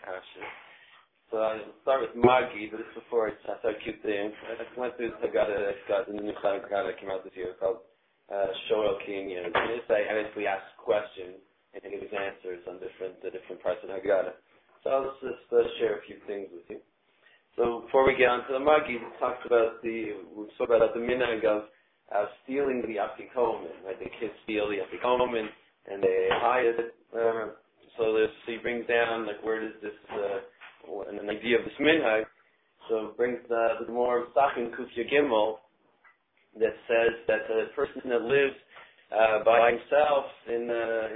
Kasha. So I'll start with Magi, but this before I start cute thing. I went through this, I got in the new Chagada that came out this year called Shoel Kinyan. And this I basically ask questions and give answers on different parts of Haggadah. So I'll just share a few things with you. So before we get on to the Magi, we spoke about the minhag of stealing the Afikomen. Right? The kids steal the Afikomen and they hide it. So he brings down like where does this an idea of this minhag. So it brings the more Sachin Kufya Gimel that says that a person that lives by himself in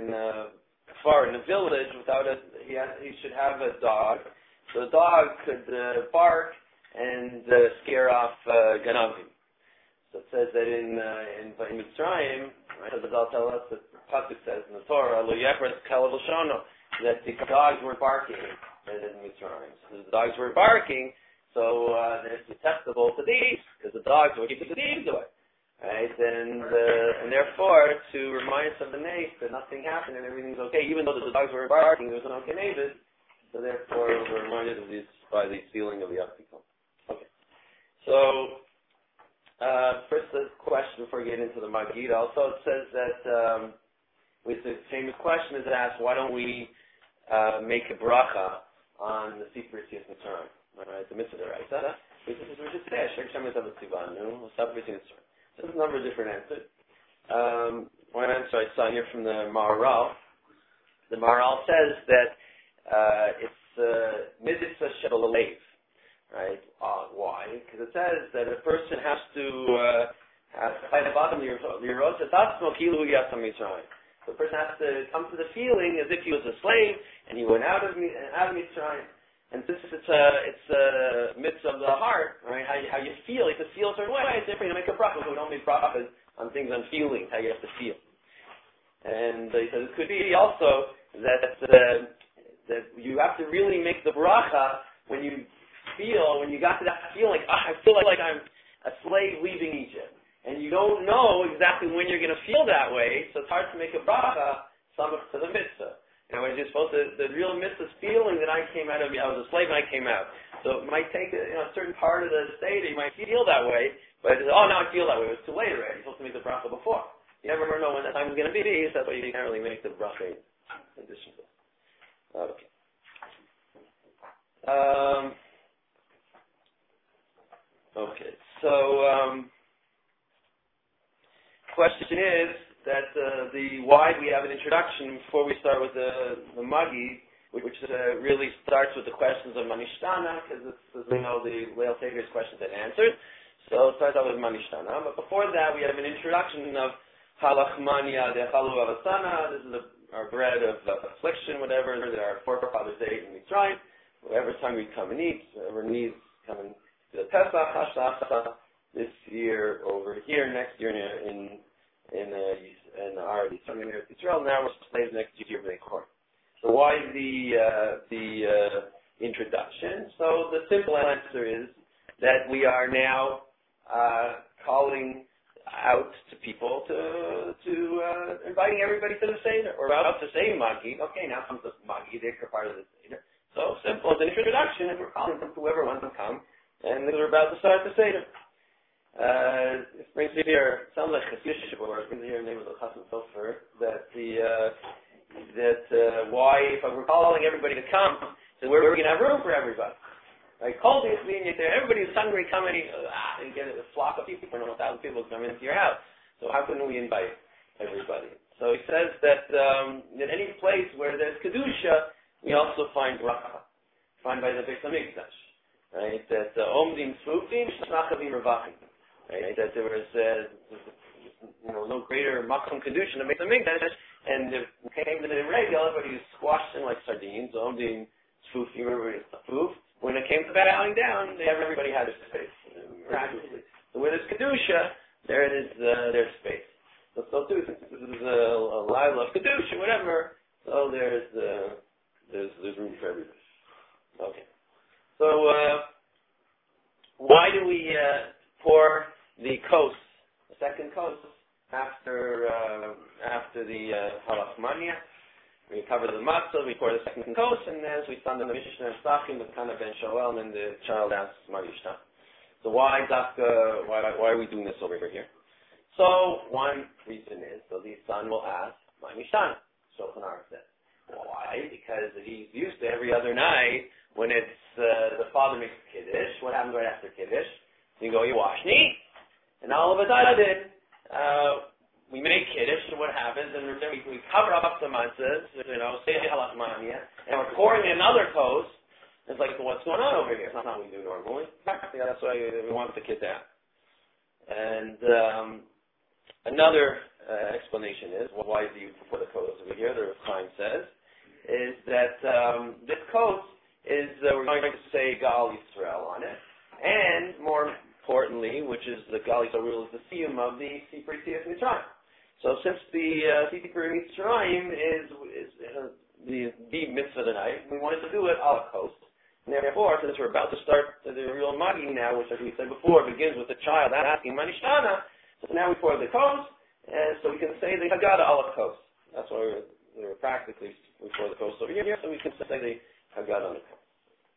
a village he should have a dog. So the dog could bark and scare off ganavim. So it says that in Mitzrayim, right, the Zal tell us that the pasuk says in the Torah, Lo Yepres Kalav L'Shono, that the dogs were barking in Mitzrayim. So the dogs were barking, so it's acceptable to thieves because the dogs were keeping the thieves away. Right, and therefore, to remind us of the nace that nothing happened and everything's okay, even though the dogs were barking, there was an okay neighbor. So therefore, we're reminded of this by the stealing of the Afikomen. Okay. So, first the question before we get into the Magid. Also, it says that with the famous question is asked, why don't we make a bracha on the Sefer Yetzias Mitzrayim? Right, the mitzvah, right? This is what it says. There's a number of different answers. One answer I saw here from the Maharal. The Maharal says that it's mitzvah shel leiv, right? Why? Because it says that a person has to by the bottom of the the person has to come to the feeling as if he was a slave and he went out of Mitzrayim. And since it's a mitzvah of the heart, right? How you feel, you have to feel a certain way. It's different. You make a bracha, so we don't make brachas on things on feelings, how you have to feel. And he says it could be also that you have to really make the bracha when you got to that feeling, I feel like I'm a slave leaving Egypt. And you don't know exactly when you're going to feel that way, so it's hard to make a bracha to the mitzvah. When you're supposed to, the real mitzvah feeling that I was a slave and I came out. So it might take a certain part of the state, you might feel that way, but now I feel that way. It was too late already. You're supposed to make the bracha before. You never know when that time is going to be, so that's why you can't really make the bracha in addition to that. Okay. Okay. So, question is that why we have an introduction before we start with the Magi, which really starts with the questions of Manishtana, because as we know the Leil Savior's questions and answers. So it starts out with Manishtana. But before that, we have an introduction of Halachmania de Chalu Avasana. This is our bread of affliction, whatever that our forefathers ate in Mitzrayim. Whatever time we come and eat, whoever needs come and do the Pesach, Hashtacha, this year over here, next year in our Israel. Now we're slaves next year for the court. So why the introduction? So the simple answer is that we are now calling out to people to inviting everybody to the Seder. We're about to say Magi. Okay, now comes the Magi, the extra part of the Seder. So simple as an introduction, and we're calling them to whoever wants to come, and we're about to start the Seder. It brings me here, sounds like Chassidus, or it brings me here in the name of the Chassan Sofer, that why, if we're calling everybody to come, so we're going to have room for everybody. Right? Cold is being there, everybody's hungry, coming, and get a flock of people, 1,000 people come into your house. So how can we invite everybody? So he says that in any place where there's Kedusha, we also find bracha, find by the Beis HaMikdash. Right? That Omdim Tzfufim, Shnachavim Ravachim. Right? That there was no greater makom kedusha than Beis HaMikdash, and it came to the regel, everybody was squashed in like sardines. Omdim Tzfufim, everybody was tzfuf. When it came to bowing down, everybody had their space, miraculously. So where there's kedusha, there's space. So too, since this is a Lila of kedusha, whatever, so there's room for everybody. Okay. So why do we pour the kos, the second kos, after the halachmania? we cover the matzah, we pour the second kos, and as we stand in the Mishnah and Stachim with Kana ben Shoel, and then the child asks Marishta. So why are we doing this over here? So one reason is, so the son will ask, my Mishnah. Shulchan Aruch says. Why? Because he's used to every other night, when it's the father makes Kiddush, what happens right after Kiddush? You go, you wash me, and all of a sudden, we make Kiddush, and what happens, and then we cover up the matzahs, say halach mania, and we're pouring another kos. It's like, what's going on over here? It's not what we do normally. That's why we want the kid down. And another explanation is, why do you put a kos over here? The Chaim says, is that this kos is, we're going to say Gal Yisrael on it, and more importantly, which is the Gal Yisrael is the siyum of the Sipur Yetzias Mitzrayim. So since the Sipur Mitzrayim is the mitzvah of the night, we wanted to do it ala kos. And therefore, since we're about to start the real magi now, which as we said before, begins with the child asking Manishtana, so now we pour the kos, and so we can say the Haggadah ala kos. That's why we're practically, we pour the kos over here, so we can say the Haggadah on the kos.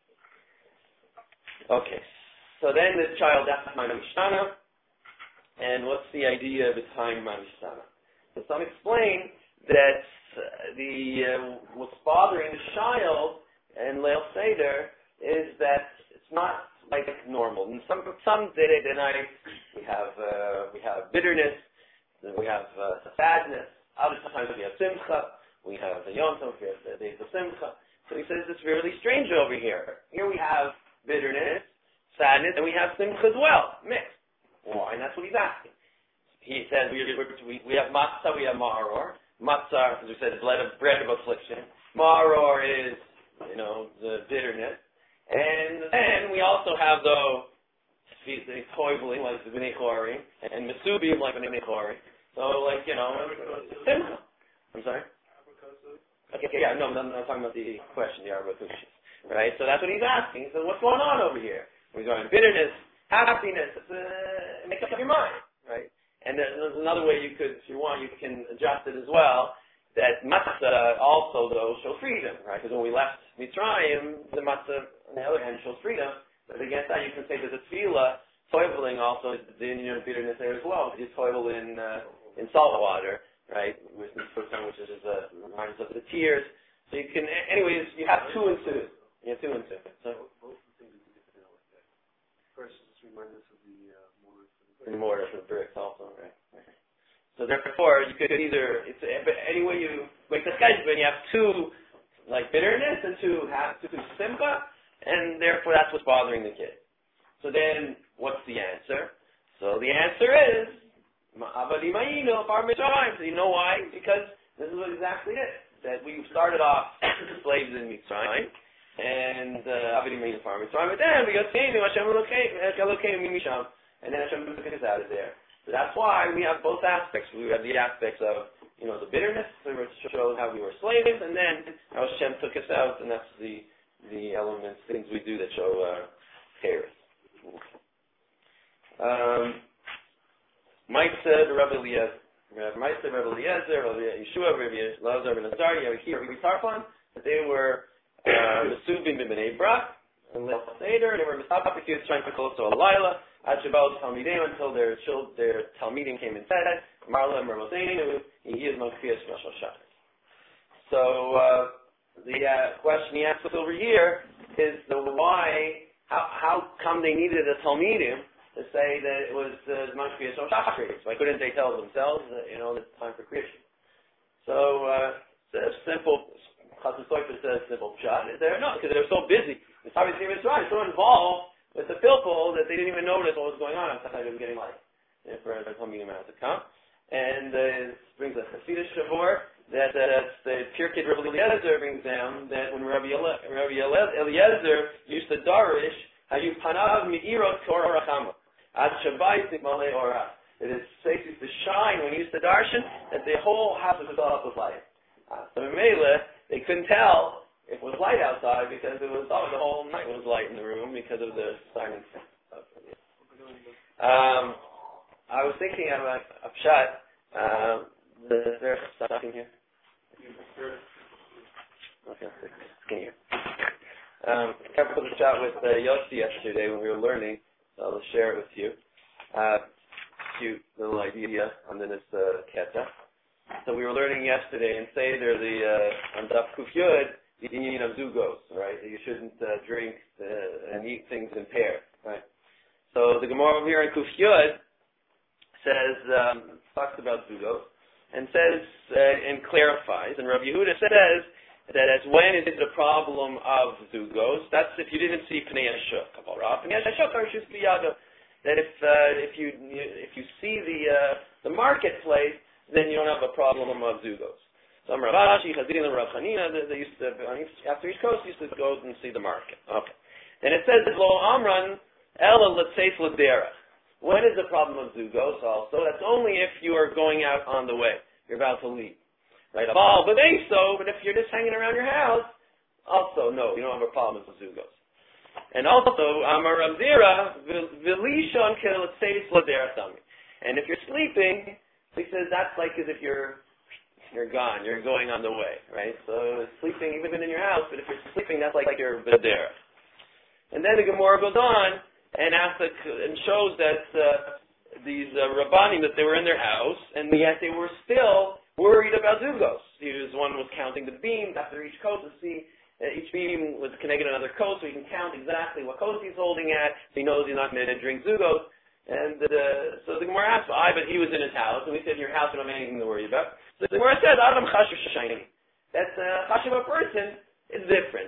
Okay, so then the child asks Manishtana, and what's the idea behind Manishtana? So some explain that what's bothering the child in Leil Seder is that it's not like normal. And some did it, and we have bitterness, we have sadness. Other times we have simcha, we have the Yom Tov, we have the days of simcha. So he says it's really strange over here. Here we have bitterness, sadness, and we have simcha as well, mixed. Why? And that's what he's asking. He says we have matzah, we have maror. Matzah, as we said, is bread of affliction. Maror is the bitterness. And then we also have the toiveling, like the B'nai Chori, and Mesubim, like B'nai Chori. So, simcha. I'm sorry? Okay, yeah, no, I'm talking about the question, the Arbakushis. Right? So that's what he's asking. So what's going on over here? We're going bitterness, happiness, make up your mind. Right? And there's another way you could, if you want, you can adjust it as well. That matzah also, though, shows freedom, right? Because when we left Mitzrayim, the matzah, on the other hand, shows freedom. But against that, you can say that the tefillah, toiveling also, is the bitterness there as well. You toivel in salt water, right? Which is reminds us of the tears. So you can, anyways, you have two and two. You have two and two. So both the things you get to know like that. First, just remind us of the mortar for the bricks also, right? So therefore, you could either, any way you make the sketch, when you have two, bitterness and two simcha, and therefore that's what's bothering the kid. So then, what's the answer? So the answer is, so you know why? Because this is exactly it. That we started off slaves in Mitzrayim, and Avadim Mayinu Far Mitzrayim, but then we got Hashem Elokeinu Misham, and then Hashem took us out of there. So that's why we have both aspects. We have the aspects of, the bitterness, so we show how we were slaves, and then how Hashem took us out, and that's the elements, things we do that show charis. Ma'aseh Rabbi Eliezer, Rabbi Yeshua, Rabbi Elazar ben Azariah, here Rabbi Tarfon, that they were Mesubim b'Bnei Brak, and Leil Seder, they were Misapikis trying to close to Alayla, Atchabal Talmidim, until their Talmidim came and said, Marla Mermoseinu, he is Makfiyas Rosh Hashanah. So the question he asks us over here is the why, how come they needed a Talmidim to say that it was Makfiyas Rosh Hashanah? Why couldn't they tell themselves that, it's time for creation? So the simple, Chassid Sofer says simple pshat is there? No, because they're so busy. It's obviously Mitzrayim, so involved with the pilpul that they didn't even notice what was going on. Sometimes it was getting light for the Talmidim to come. And it brings a Hasidic Shavor that the Pirkei Rabbi Eliezer brings down that when Rabbi Eliezer used to darish, Hayu Panav Me'irot Korachama Ad Shabbai Tikmalei Orah. That his face used to shine when he used to darshan, that the whole house was filled up with light. So in Mele, they couldn't tell it was light outside because it was the whole night was light in the room because of the silence. I was thinking of pshat. There's something here. Okay, skinnier. I put a shot with Yossi yesterday when we were learning, so I'll share it with you. Cute little idea under this keta. So we were learning yesterday in Seder, on Daf Kuf Yud, the union of zugos, right? That you shouldn't drink and eat things in pairs, right? So the Gemara over here in Kuf Yud says, talks about zugos, and says, and clarifies, and Rabbi Yehuda says that as when is the problem of zugos, that's if you didn't see Pnei Ashuk, that if you see the marketplace, then you don't have a problem of zugos. So Rav Ashi, Chazin, and Rav Chanina, they used to, after each coast, used to go and see the market. Okay. And it says, Lo Amran, Ela L'Tzeis L'Derech. When is the problem of zugos also? That's only if you are going out on the way. You're about to leave. Right? But if you're just hanging around your house, also, no, you don't have a problem with zugos. And also, Amar Rav Zira, V'lishon Ke L'Tzeis L'Derech Sami. And if you're sleeping, he says that's like as if you're gone, you're going on the way, right? So sleeping even in your house, but if you're sleeping, that's like you're V'derech. And then the Gemara goes on and shows that these Rabbanim, that they were in their house, and yet they were still worried about zugos. One was counting the beams after each coat to see each beam was connected to another coat, so he can count exactly what coat he's holding at, so he knows he's not going to drink zugos. And so the Gemara asked, but he was in his house, and we said, in your house, you don't have anything to worry about. So the Gemara said, Adam Chashuv Shashayni. That's Chashuv a person is different.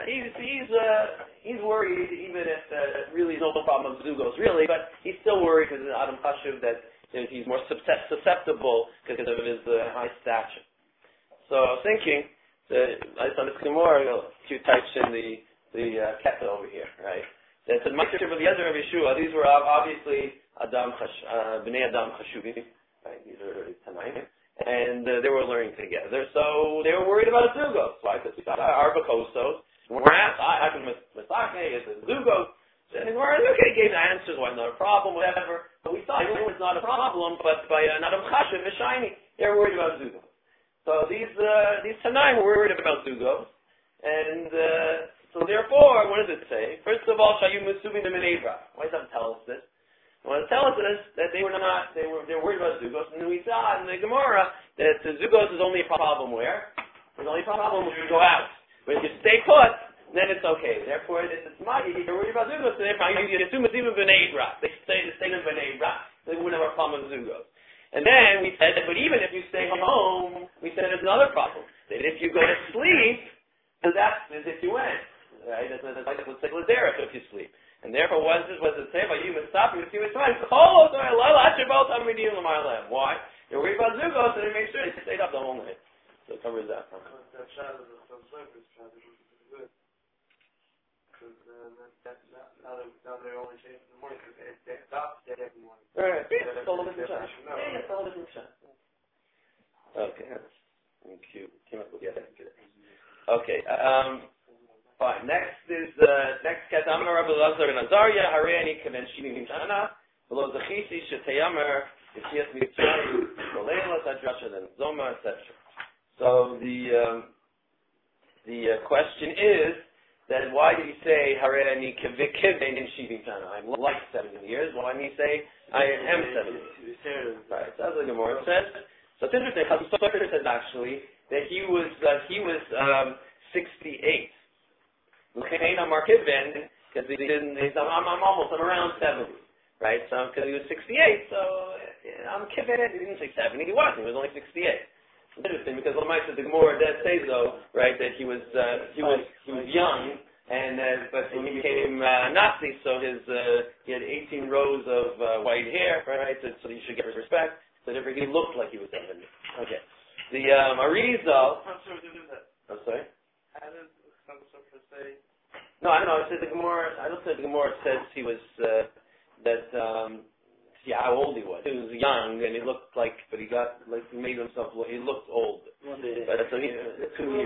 He's worried, even if really no problem with zugos, really, but he's still worried because Adam Chashuv that he's more susceptible because of his high stature. So I was thinking, I saw this Gemara, a few types in the keta over here, right? That the Ma'aser of Eliezer of Yeshua, these were obviously Bnei Adam Chashuvim, right? These are Tanaim, and they were learning together. So they were worried about zugos. Why? Because we thought Arba Kostos. We're asked, I can Misake, is it zugos? And we're okay, gave the answers, why not a problem, whatever. But we thought it was not a problem, but by Adam Chashuv V'Shayni, they were worried about zugos. So these Tanaim were worried about zugos, and so therefore, what does it say? First of all, Shayu Musubim B'Minei Bra. Why does that tell us this? Well, it tells us that they were worried about zugos, and we saw in the Gemara that the zugos is only a problem where? It's only a problem when you go out. But if you stay put, then it's okay. Therefore, it's magi, you're worried about zugos, so therefore you assume it's even B'Nei Bra. They stay in B'Nei Bra, they wouldn't have a problem with zugos. And then we said that, but even if you stay home, we said there's another problem. That if you go to sleep, so that's as if you went. Right? That's like L'Derech if you sleep. And therefore, what does it say about you? Stop you. Why? You're worried about zugos, and they make sure they stayed up the whole night. So it covers that. Now they're only changing in the morning because they stop dead every morning. Right. It's all a different shot. Yeah, it's all a different shot. Okay. Cute. Came up with the other. Okay. Fine. Next is next ket. Amar Rabbi Lazar and Azariah. Hareani kaven shivim shana. Below zechisi shetayamar yitzias mitzvah kolela sadrasha then zoma etc. So the question is that why did he say Hareani kaven shivim shana? I'm like 70 years. Why didn't he say I am 70? Right. So that's what the Gemara says. So it's interesting. Chasam Sofer says actually that he was 68. Because I'm around 70, right? So because he was 68, so I'm kidding. He didn't say 70. He wasn't. He was only 68. It's interesting because Lamai said the Gemara does say though, right, that he was young, and but when he became Nazi, so he had 18 rows of white hair, right? So you should get his respect. So therefore he looked like he was 70. Okay. The Arizal. I'm sorry. No, I don't know. It says the Gemara. I don't think the Gemara says he was how old he was. He was young and he looked like, but he made himself look. He looked old. But so he 2 years.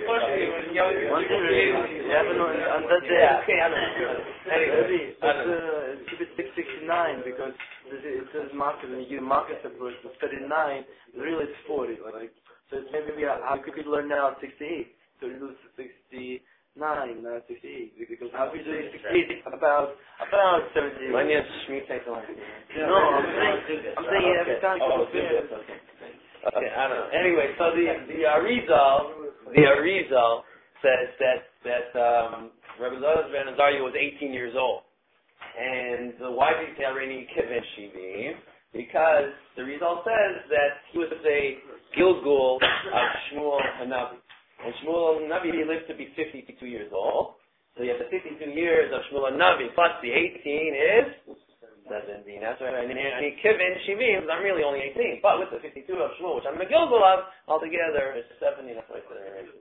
Okay, I don't know. Anyway, keep it 669 because it says market and you market the person 39. Really, it's 40. So it's maybe I could learn now at 68. So so you lose 69, not 68, because how do you say 68 about 70? When you Shmi take the line. No, I'm saying every time. Okay, I don't know. Anyway, so the Arizal says that Rabbi Zos ben Azariah was 18 years old. And why did he say Arini Kivin Shivim? Because the Arizal says that he was a Gilgul of Shmuel Hanavi. And Shmuel Hanavi lived to be 52 years old. So you have the 52 years of Shmuel Hanavi plus the 18 is 17. That's right. And Kivin Shivim, I'm really only 18. But with the 52 of Shmuel, which I'm a Gilgul of, altogether it's 70. That's right.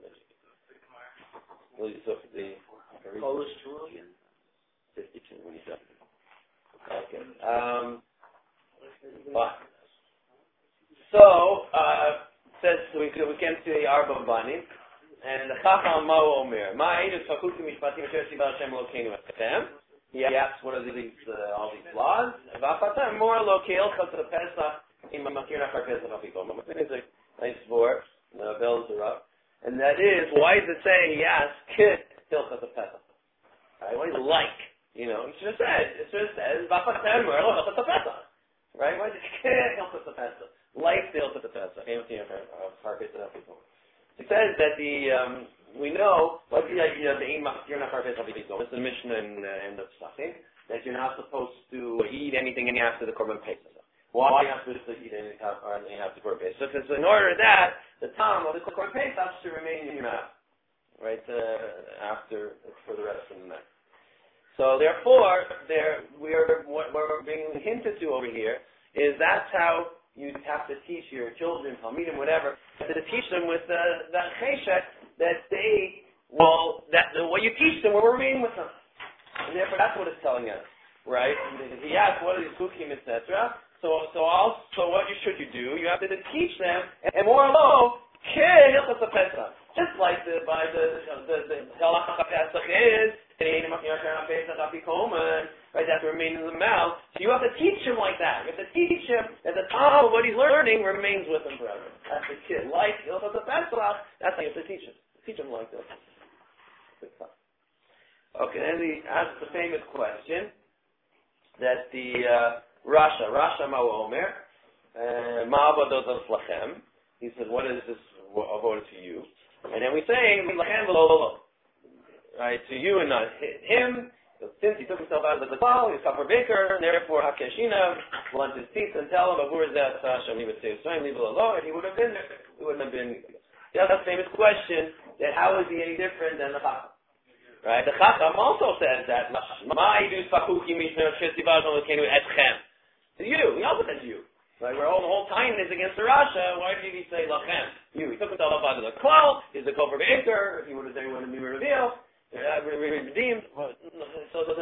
Will you so for the Polish Shmuel again? 52 when you said. Okay. Fine. So says we can see Arba Bani and the Chacham Mao Omer. Ma Eidus Fakulti Mishpatim Asher Siva Hashem Elokeinu Etem. He asks what are these all these laws. Vafatam Mor Lokei Elcha to the Pesach in Makir Nachar Pesach Afikom. It's a nice word. The bells are up. And that is, why is it saying he asked Kit Hilchas to Pesach? Right? What is it like? You know, he should have said, Vafatam Mor Lokei to Pesach. Right? Why did Kit Hilchas to Pesach? Like the Hilchas to Pesach. It says that we know what's the idea of the Ein Makir Nachar Pesach Afikom. It's the Mishnah in the end of Sachin, that you're not supposed to eat anything after the Korban Pesach. Why are you not supposed to eat anything after the Korban Pesach? Because in order that the time of the Korban Pesach should remain in your mouth, right? After for the rest of the night. So therefore, what we're being hinted to over here is that's how you have to teach your children, talmidim, whatever, to teach them with the cheshek that what you teach them will remain with them. And therefore, that's what it's telling us, right? He asked, what are these hukim, etc. So what should you do? You have to teach them, and more low, just like the halacha Pesach is, right, that remains in the mouth. So you have to teach him like that. You have to teach him that the top of what he's learning remains with him forever. That's the kid. Like Hilchas Pesach, that's how you have to teach him. Teach him like this. Okay, then he asks the famous question that the Rasha Mao Omer, Ma'abadot Lachem. He said, what is this avoda to you? And then we say, Lachem v'lo, right, to you and not him. Since he took himself out of the klal, he's copper baker, and therefore Hakeshina blunt his teeth and tell him, "Avur zeh Hashem, leave it to Yisrael, leave it alone," and he would have been there. He wouldn't have been. That's a famous question. That how is he any different than the Chacham? Right? The Chacham also says that Ma'idus Fachuki Mishner Shesivazon Lekenu Etchem. To you, he also said to you. Right? Where all the whole time is against the Rasha. Why did he say Lachem? You. He took himself out of the klal. He's a kofar baker. He would have said he wouldn't be revealed. Redeemed. So the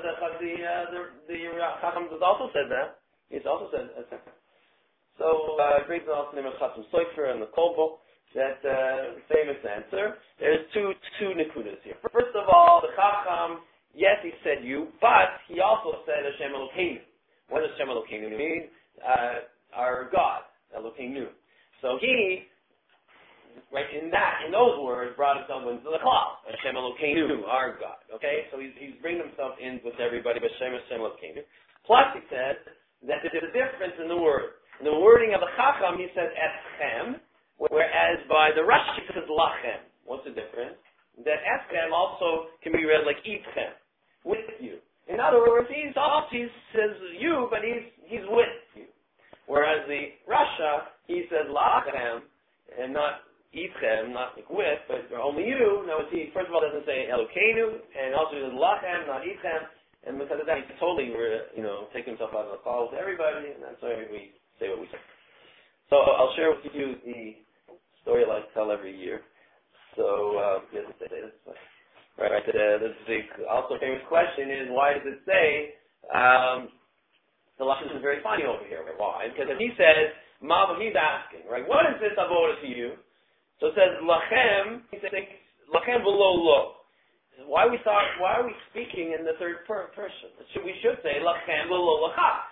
Chacham has also said that. He's also said that. So it brings us also the name of Chacham Sofer and the Kolbo. That famous answer. There's two nekudas here. First of all, the Chacham, yes, he said you, but he also said Hashem Elokeinu. What does Hashem Elokeinu mean? Our God, Elokeinu. So he, right, in those words, brought himself into the klal. Hashem Elokeinu, our God. Okay, so he's bringing himself in with everybody, but Hashem Elokeinu. Plus, he said that there's a difference in the word. In the wording of the Chacham, he says etchem, whereas by the Rashi, it says lachem. What's the difference? That etchem also can be read like itchem, with you. In other words, he says you, but he's with you. Whereas the Rasha, he says lachem, and not itchem, not like with, but only you. Now, he first of all doesn't say Elokeinu, and also he says lachem, not itchem, and because of that, he totally, taking himself out of the call with everybody, and that's why we say what we say. So I'll share with you the story I like to tell every year. So he doesn't say this, but right. The also famous question is, why does it say the Lashon is very funny over here? Why? Because if he says he's asking, right? What is this avoda to you? So it says lachem. He says lachem below lo. Why are we speaking in the third person? We should say lachem below lacha.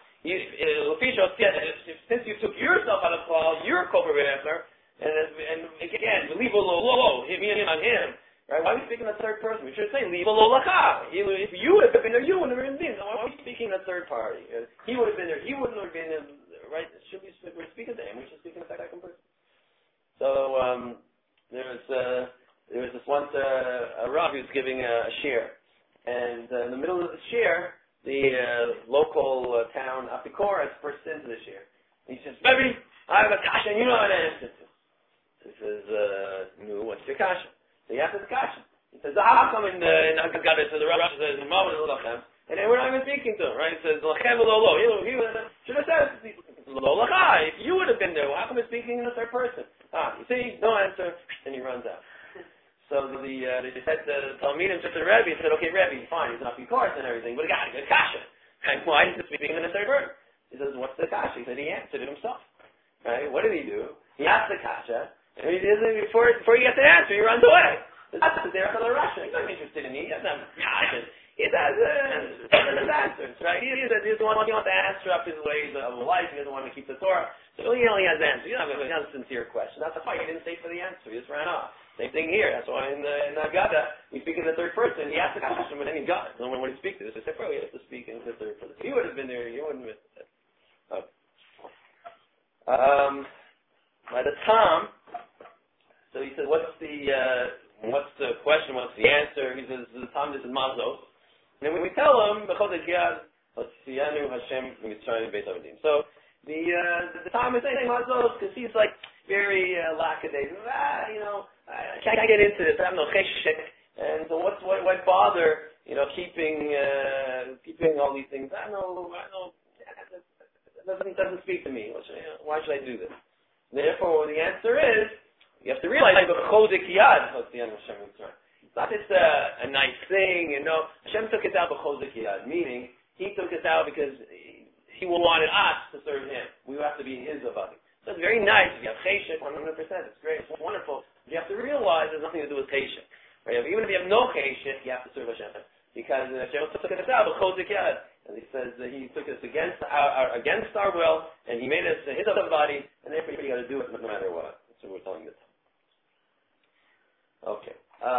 Since you took yourself out of klal, you're kofar b'nefzer, and again, believe lo, him on him, Right? Why are we speaking in the third person? We should say, Liva lo lacha. If you would have been there, you wouldn't have been there. Why are we speaking in the third party? He would have been there, he wouldn't have been there. Right? We're speaking to him, we should speak in the second person. So, there was this once a Rav who was giving a shir. And in the middle of the shir, the local town Apikoras burst into the shir. He says, Rebbe, I have a kasha and you know how to answer it. He says, no, what's your kasha? So he answers the kasha. He says, how come in Haggadah to the Rav says, and then we're not even speaking to him, right? He says, Lachem lo lo. He should have said, lo lacha. If you would have been there, well, how come he's speaking in the third person? You see, no answer, and he runs out. So they said to Talmidim, just to Rebbe, he said, okay, Rebbe, fine, he's not Apikoras and everything, but he got a good kasha. And why is he speaking in the third person? He says, what's the kasha? He said, he answered it himself. Right? What did he do? He asked the kasha, and before he gets the answer, he runs away. That's there for the Russia. He's not interested in me. He doesn't have kasha. He has answers, right? He doesn't want to answer up his ways of life. He doesn't want to keep the Torah. So he only has answers. He doesn't have a sincere question. That's why he didn't stay for the answer. He just ran off. Same thing here. That's why in Haggadah, we speak in the third person. He asked the question, but then he got it. And when he speaks to this, he said, he has to speak in the third person. If he would have been there, you wouldn't have missed it. Okay. By the Tom, so he said, what's the question? What's the answer? He says, the Tom is Mazos. And then when we tell him, B'chodek Yad, Hotziyanu Hashem Mitzrayim Beit Avadim. So the Tom is saying Mazos because he's like very lackadaisical. I can't get into this. I have no cheshek. And so why bother? Keeping all these things. I know. It doesn't speak to me. Why should I do this? Therefore, the answer is you have to realize B'chodek Yad Hotziyanu Hashem Mitzrayim. It's not just a nice thing, Hashem took it out b'chodek yad, meaning He took it out because He wanted us to serve Him. We have to be His avadim. So it's very nice. If you have cheshek, 100%, it's great, it's wonderful. But you have to realize there's nothing to do with cheshek. Right? Even if you have no cheshek, you have to serve Hashem. Because Hashem took it out b'chodek yad. And He says that He took us against our will, and He made us His avadim, and therefore you got to do it no matter what. That's what we're telling this. Okay.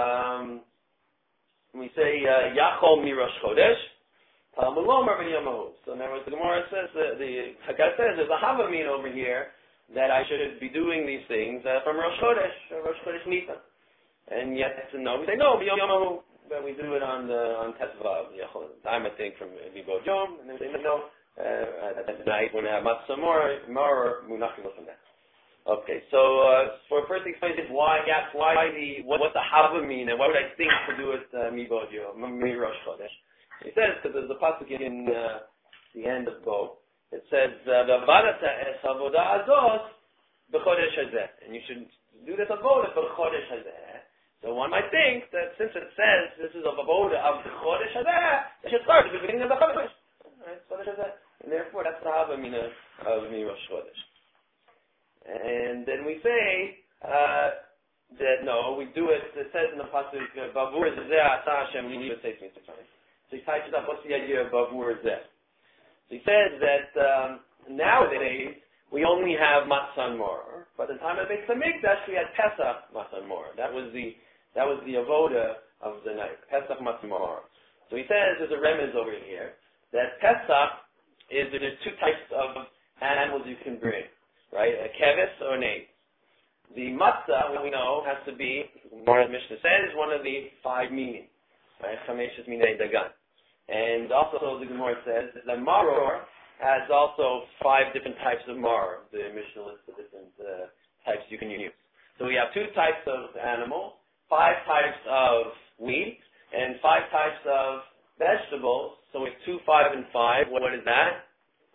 We say Yachol Mirosh Chodesh, Talmud Lomar B'Yamahu. So in other words, the Gemara says the Haggadah says there's a Havamin over here that I should be doing these things from Rosh Chodesh Nisan. And yet no, we say no B'Yamahu, but we do it on Tesvav. Time I think from Vibod Yom, and then we say no at night when I have Matzah more Munachim from that. Okay, so for first explain this, what's the hava mean, and why would I think to do it Mibod Yom, Rosh Chodesh? He says because there's a pasuk in the end of Bo. It says V'avadata es avodah azos b'chodesh hazeh, and you should do this avodah b'chodesh hazeh. So one might think that since it says this is a avodah of the chodesh hazeh, it should start at the beginning of the chodesh, right? Chodesh hazeh, and therefore that's the hava mean of Rosh Chodesh. And then we say that no, we do it. It says in the pasuk, "Bavur zeh ata Hashem li'niv seis mitzvayim." So he ties it up. What's the idea of bavur zeh? So he says that nowadays we only have Matzah Mor. But at the time of Beit Hamikdash we had Pesach Matzah Mor. That was the avoda of the night. Pesach Matzah Mor. So he says there's a remez over here that Pesach is there's two types of animals you can bring. Right, a keves or an egg. The matzah, we know, has to be, more as Mishnah says, one of the 5 meaning. Right, chameshes minei dagan. And also the Gemara says that maror has also 5 different types of maror. The Mishnah lists the different types you can use. So we have 2 types of animals, 5 types of wheat, and 5 types of vegetables. So we have 2, 5, and 5. What is that?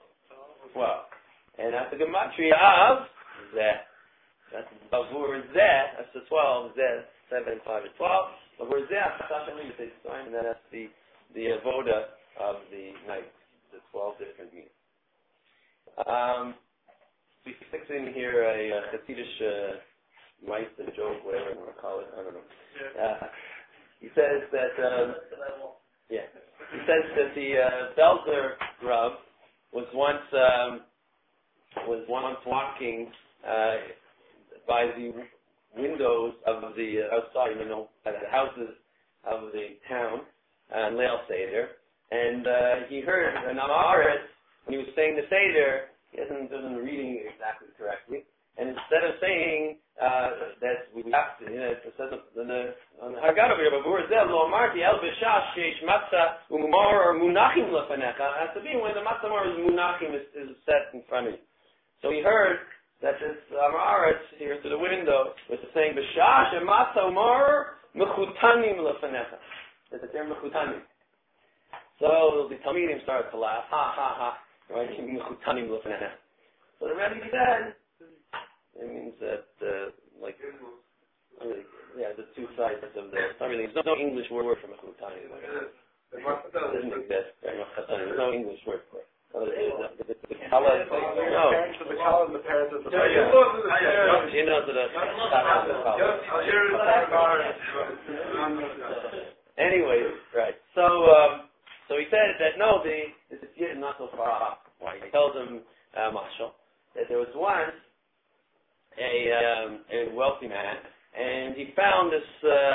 12. And that's the gematria of Zeh. That's Bavur Zeh. That's the 12. Zeh, 7, 5, and 12. Bavur Zeh, and then that's the avoda of the night. The 12 different means. We fix in here a Hasidish mice and joke, whatever you want to call it. I don't know. He says that he says that the Belzer Rav was once walking by the windows of the outside, at the houses of the town, and Leil Seder, and he heard an Amaret when he was saying the Seder. He doesn't reading exactly correctly, and instead of saying that we have to, it says on the Haggadah over here, but lo amarti el b'shas sheish matzah umar or munachim lefanecha. It has to be when the matzah mar is munachim is set in front of you. So he heard that this Amaret here through the window was saying b'shas and matzah umar mechutanim lefanecha. That they're mechutanim. So the Talmidim started to laugh, ha ha ha. Right? Mechutanim lefanecha. So the Rebbe said, it means that, the two sides of the. There's no English word for mechutanim. It doesn't exist. There's no English word for it. The Kala. No. The Kala and the parents of the. Anyway, right. So he said that no, this is not so far off. He tells him, Mashal, that there was once a wealthy man, and he found this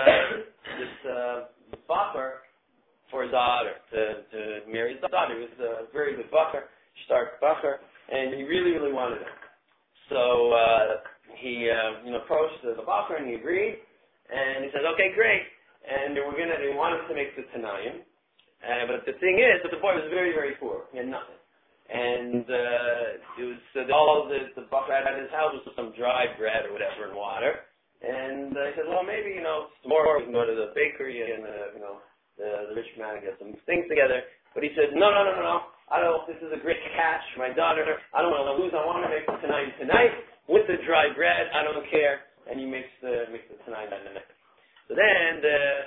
bacher for his daughter to marry his daughter. He was a very good bacher, stark bacher, and he really, really wanted it. So he approached the bacher and he agreed, and he said, okay, great. And they wanted to make the Tanayim. But the thing is that the boy was very, very poor. He had nothing. And it was all the bacher had at his house was some dry bread or whatever and water. And he said, well, maybe, tomorrow we can go to the bakery and, the rich man and get some things together. But he said, no. This is a great catch. My daughter, I don't want to lose. I want to make the tonight with the dry bread. I don't care. And he makes the tonight that night. So then,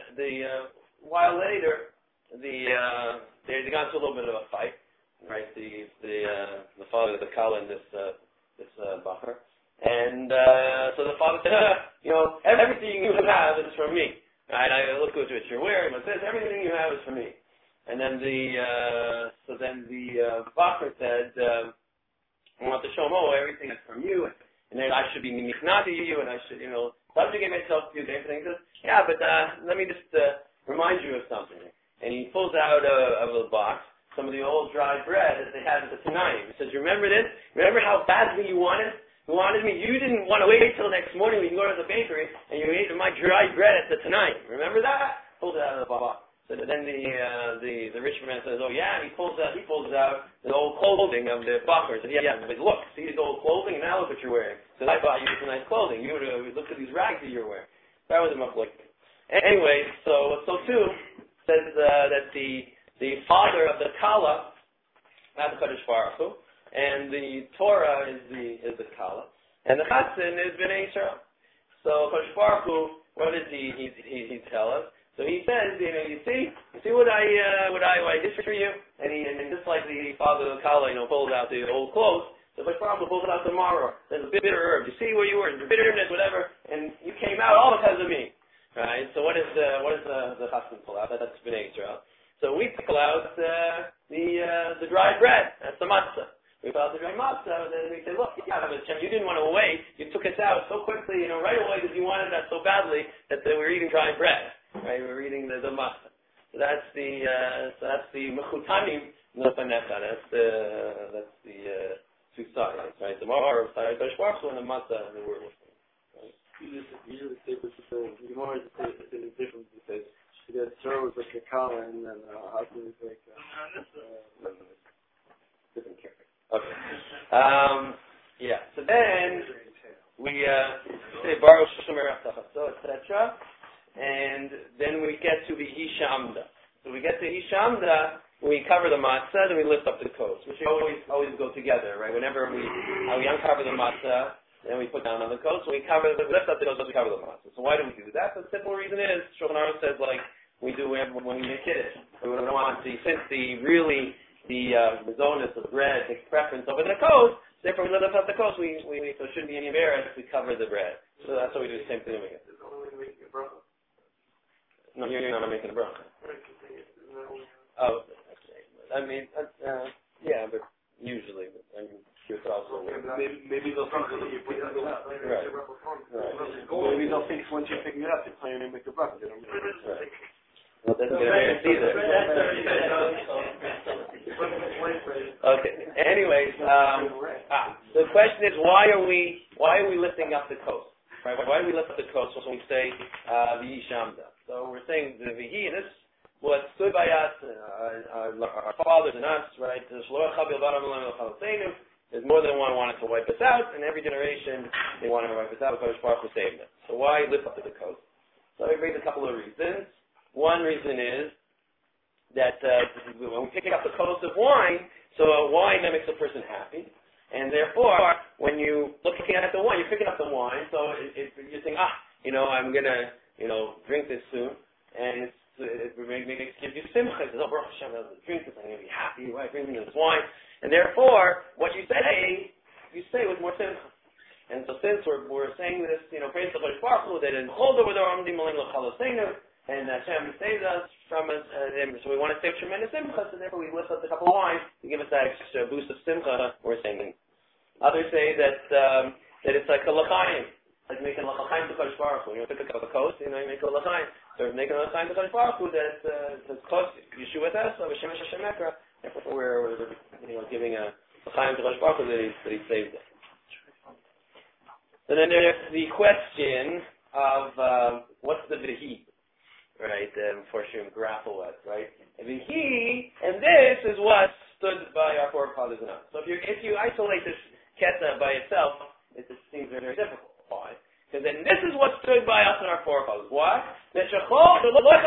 while later, they got into a little bit of a fight, right? The father of the Kala and this bacher. And so the father said, everything you have is from me. Right? I look at what you're wearing, but this, everything you have is from me. And then the bacher said, I want to show him, everything is from you, and then I should be nichna to you, and I should, subjugate myself to you, and everything. He says, yeah, but let me just remind you of something. And he pulls out of a box some of the old dry bread that they had at the Tanayim. He says, remember this? Remember how badly you wanted me? You didn't want to wait till next morning when you go to the bakery and you ate my dry bread at the Tanayim. Remember that? Pulls it out of the box. So then the rich man says, oh yeah, and he pulls out the old clothing of the bacher. He said, yeah, but look, see the old clothing, and now look what you're wearing. So I bought you some nice clothing. You would look at these rags that you're wearing. That was a maflik. Anyway, so too says that the father of the Kala, not the Kadosh Baruch Hu, and the Torah is the Kala, and the Chatzin is Bnei Yisrael. So Kadosh Baruch Hu, what does he tell us? So he says, you see what I did for you, and just like the father of the Kala, pulls out the old clothes, the Kadosh Baruch Hu pulls it out tomorrow. There's a bitter herb. You see where you were, the bitterness, whatever, and you came out all because of me. Right? So what is the Chatzin pull out? That's Bnei Yisrael. So we pull out the dry bread. That's the matzah. We pull out the dry matzah, and then we say, look, you didn't want to wait. You took us out so quickly, right away, because you wanted that so badly that we were eating dry bread. Right? We were eating the matzah. So that's the mechutanim lefanecha. That's the two sides. Right? The mar side, Kadosh Baruch Hu, and the matzah, and the word. Usually say this is the Gemara is different because she gets thrown with like a Kala and then husband is like different character. Okay. Yeah. So then we say Baruch Shomer Aftachaso, etc. And then we get to the Isha Amda. So we get to Isha Amda, we cover the matzah, then we lift up the coats, which always go together, right? Whenever we uncover the matzah, then we put down on the coats, so we lift up the coats, we cover the matzah. So why do we do that? The simple reason is, Shulchan Aruch says, like we do when we make Kiddush. We don't want to, since the zonus of bread takes preference over the coats, therefore we lift up the coats, so it shouldn't be any embarrassed, we cover the bread. So that's why we do the same thing with it. No, you're not making a bracha. Oh, I mean, yeah, but usually, I mean, you could also. maybe they'll think that you're picking it up. Right. Maybe they'll think once you're picking it up, you're planning to make a buck. They don't really Right. Well, that's going to either. Okay. Anyways, the question is, why are we lifting up the coast? Right? Why do we lift up the coast when we say V'hi Shamda? So we're saying the V'hi, and this what stood by us, our fathers and us, right? There's more than one wanted to wipe us out, and every generation they wanted to wipe us out because Baruch Hu saved us. So why lift up the coast? So it brings a couple of reasons. One reason is that when we pick up the coast of wine, so wine that makes a person happy, and therefore when you looking at the wine, you're picking up the wine, so you're saying, I'm gonna, drink this soon, and it gives you simcha. It says, Baruch Hashem, I'll drink this, I'm gonna be happy, right? Drinking this wine, and therefore what you say with more simcha. And so since we're saying this, praise the Lord Baruch Hu, that in Cholder with our Amdim Malim L'Chaloseinu, and Hashem saves us from us, so we want to save tremendous simcha, so therefore we lift up a couple of wines to give us that extra boost of simcha we're singing. Others say that it's like a l'chaim, like making l'chaim to Kadosh Baruch Hu. Pick up a coast, you make a l'chaim. So making a l'chaim to Kadosh Baruch Hu that's close, Yeshua Tes, Hashem Hashem Ekra. Therefore we're giving a l'chaim to Kadosh Baruch Hu that he saved us. So then there's the question of what's the V'hi? Right, for sure, grapple with, right? And this is what stood by our forefathers and us. So if you isolate this keta by itself, it just seems very, very difficult. Why? Because then this is what stood by us and our forefathers. Why? This is what stood by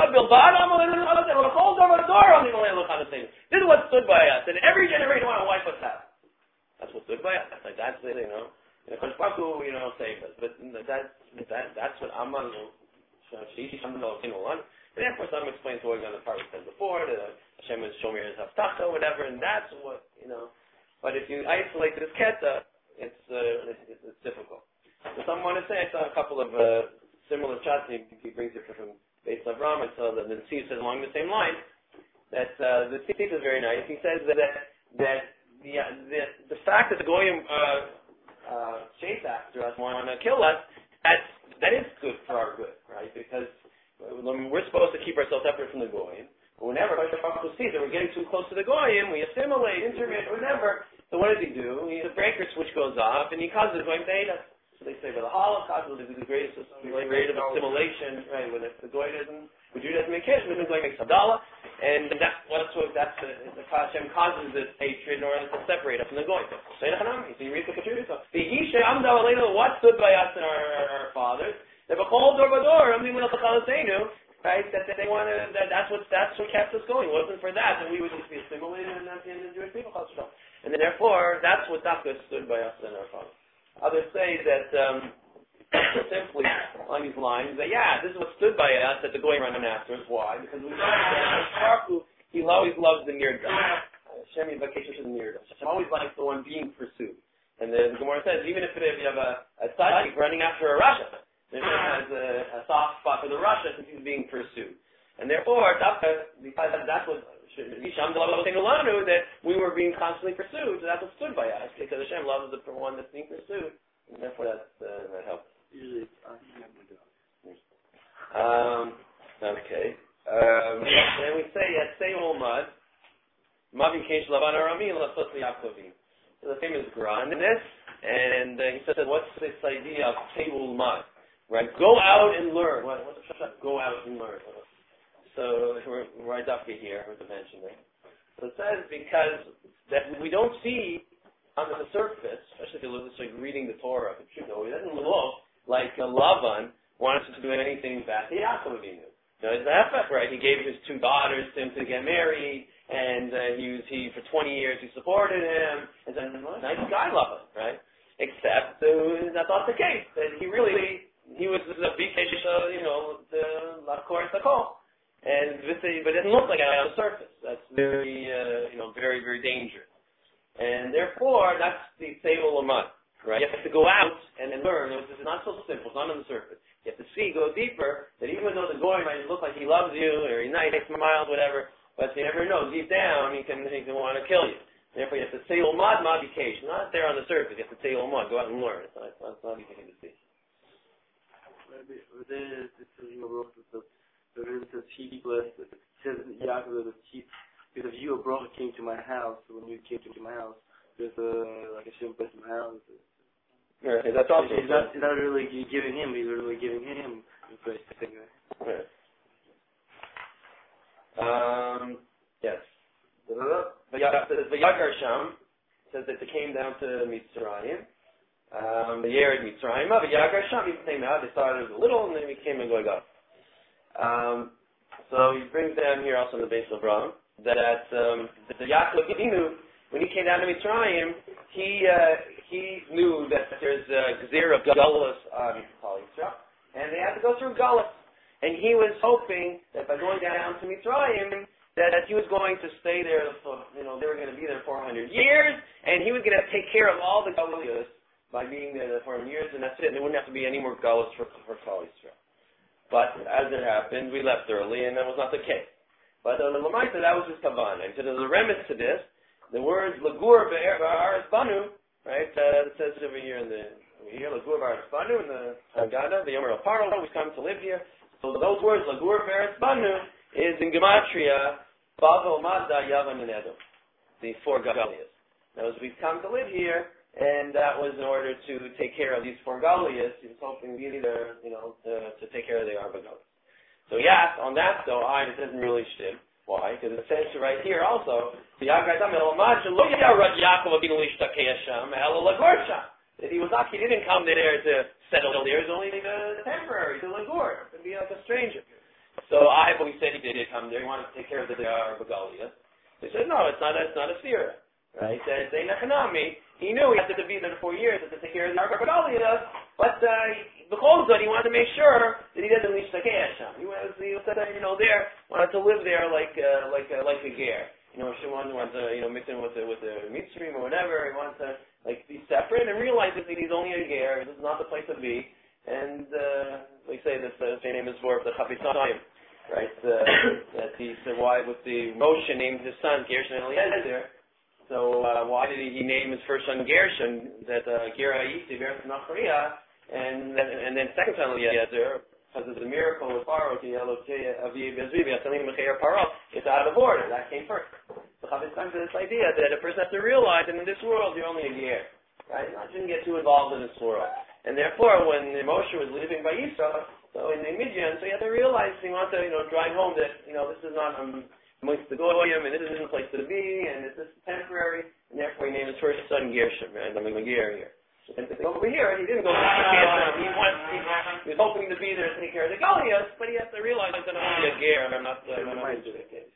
us, and every generation want to wipe us out. That's what stood by us. That's saved us. But that's what Amman. And therefore, some explains what we've done the part we said before, that Hashem is Shomer is Haftacha, whatever, and that's what, But if you isolate this keta, it's difficult. So some want to say, I saw a couple of similar shots, he brings it from Beis Avram, and so the Tzif says along the same line, that the Tzif is very nice. He says that the fact that the Goyim chase after us, want to kill us, that is good for our good, right? Because we're supposed to keep ourselves separate from the Goyim. But whenever Baruch Hu sees that we're getting too close to the Goyim, we assimilate, intermit, whatever. So what does he do? The breaker switch goes off, and he causes the Goyim to hate us. So they say, the Holocaust was the greatest rate of assimilation, right? When the Goy doesn't, when Jew doesn't make kish, when the Goy makes Havdalah, and that's the Hashem causes this hatred in order to separate us from the Goy. So you read the Keturah. What stood by us and our fathers? Right? That they want to. That's what kept us going. It wasn't for that we would just be assimilated and not the end of the Jewish people. And then therefore, that's what Dafka stood by us and our fathers. Others say that simply along these lines that this is what stood by us that the Goyim run after us. Why? Because we know that he always loves the Nirdah. Hashem Yivakeshes the Nirdah. Hashem always likes the one being pursued. And the Gemara says even if you have a tzaddik running after a Rasha, then he has a soft spot for the Rasha since he's being pursued. And therefore, because that's what that we were being constantly pursued, so that's what stood by us, because Hashem loves the one that's being pursued, and therefore that helps. Usually okay. Then we say at Seul Mad, Mavim Kesh Lavan Arami Lasot Yakovim. So the famous Gra in this, and he said, what's this idea of Seul Mad? Right? Go out and learn. What's the go out and learn? So we're right up here with the mention there. So it says because that we don't see on the surface, especially if you look like reading the Torah, it doesn't look like Lavan wanted to do anything bad to Yaakov Avinu. It's the effect, right? He gave his two daughters to him to get married, and he for 20 years he supported him, and then nice guy Lavan, right? Except that's not the case. That he was a big case, the Lakor Sakol. But it doesn't look like it on the surface. That's very, very, very dangerous. And therefore, that's the Seul Lamad, right? You have to go out and learn. It's not so simple. It's not on the surface. You have to go deeper, that even though the Goy might look like he loves you, or he's nice, mild, whatever, but you never know. Deep down, he can want to kill you. Therefore, you have to say Ulmad Ma'Bikesh, not there on the surface. You have to say Ulmad, go out and learn. It's not easy to see. Maybe there is this he blessed. It says in Yaakov that because you, a brother, came to my house. When you came to my house, there's like a Shem blessed my house. Yeah, that's also. He's not really giving him. He's really giving him. Right. Yes. Vayagar Sham says that they came down to Mitzrayim. The Yered Mitzrayim. Vayagar Sham, he came out. They started as a little, and then he became a Goyga. So he brings down here also in the base of Ram that the Yaakov Avinu, when he came down to Mitzrayim, he knew that there's a Gzir of Gullus on Klal Yisrael, and they had to go through Gullus. And he was hoping that by going down to Mitzrayim, that he was going to stay there for, they were going to be there 400 years, and he was going to take care of all the Gullus by being there for 400 years, and that's it. And there wouldn't have to be any more Gullus for Klal Yisrael. But as it happened, we left early, and that was not the case. But the Lamaita, that was his kavanah. And so there's a remez to this. The words Lagur Ba'aretz Banu, right? It says it over here Lagur Ba'aretz Banu in the Haggadah, the Yomer Paro, we come to live here. So those words, Lagur Ba'aretz Banu, is in Gematria, Bavel Mazda Yavan and Edom, the 4 Galias. Now, as we've come to live here, and that was in order to take care of these 4 Galias, he was hoping really to take care of the Arba Galias. So yes, on that though, it doesn't really shtim. Why? Because it says right here also, that he was not, he didn't come there to settle there, it was only temporary, to Lagur, to be like a stranger. So we said he did come there, he wanted to take care of the Arba Galias. They said, no, it's not a seer. Right? He knew he had to be there for 4 years to take care of the Arba Galias, but he wanted to make sure that he doesn't leave Shtakei Hashem. He was wanted to live there like a ger. If someone wants to, mix in with the Mitzrayim or whatever, he wants to be separate and realize that he's only a ger. This is not the place to be. And we say this same name is for the Chapitzayim, right? That he said why with the Moshe named his son Gershon and Eliezer. So why did he name his first son Gershon? That Ger Ha'iti Be'eretz Nachariah. And then second son Eliezer, because of the miracle with Paro, it's out of order. That came first. So Chavis comes to this idea that a person has to realize that in this world you're only a ger, right? I shouldn't get too involved in this world. And therefore, when Moshe was living by Yisrael, so in the Midian, so you have to realize he wants to, drive home that, this is not amongst the Goyim, and this isn't a place to be, and this is temporary, and therefore he named his first son Gershom, right? I'm a ger here. And over here, he didn't go to Gershom. He was hoping to be there to take care of the Galias, but he has to realize that I'm only a ger, and I'm not going to do that case.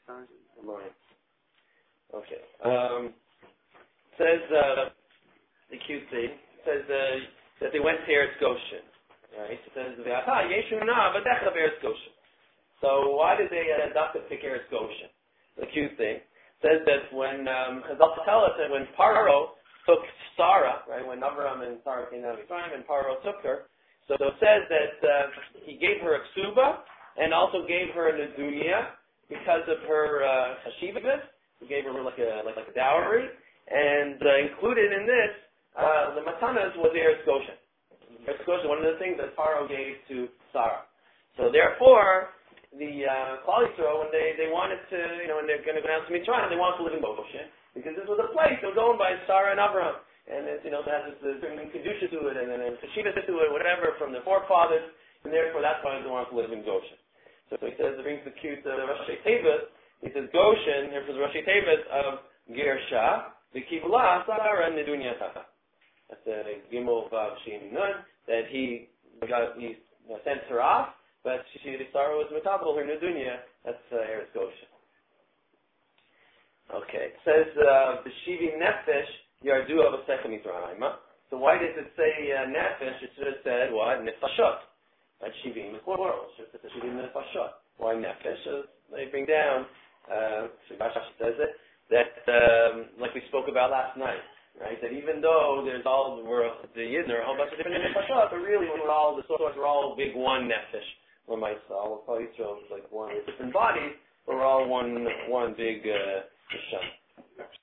Okay. Says the cute thing. Says that they went to Eretz Goshen. Right? It says Eretz Goshen. So why did they adopt to pick Eretz Goshen? The cute thing says that when Chazal tell us that when Paro took Sarah, right, when Avram and Sarah came down to Mitzrayim and Paro took her, so it says that he gave her a ksuba and also gave her a nedunia because of her hashivas. He gave her like a dowry, and included in this the matanas was Eretz Goshen. Eretz Goshen, one of the things that Paro gave to Sarah. So therefore, the Klal Yisrael, when they wanted to, when they're going to go down to Mitzrayim, they wanted to live in Goshen because this was a place that was owned by Sarah and Abraham, and it, it has this certain kedusha to it and cheshivah to it, whatever from the forefathers, and therefore that's why they wanted to live in Goshen. So he says, it brings the cute Rashi Tevis. He says Goshen, here for the Rashi Tevis of Gersha, the Kibla Sarah and Nedunyata. That's the Gimel Vav Shin Nun that he sent her off. But Sarah was metabel her nedunya. That's Eretz Goshen. Okay. It says b'shivi nefesh yardu avosechem Mitzrayim. So why does it say nefesh? It should have said what? Nefashot. Right? Shivim is plural. It should have said shivim nefashot. Why nefesh? They bring down. Rashi says it that like we spoke about last night. Right, that even though there's all the world, the Yidden are a whole bunch of different nefashot, but really we're all the source, we're all big one nefesh. Or myself, Klal Yisrael is like one different bodies, but we're all one big neshama.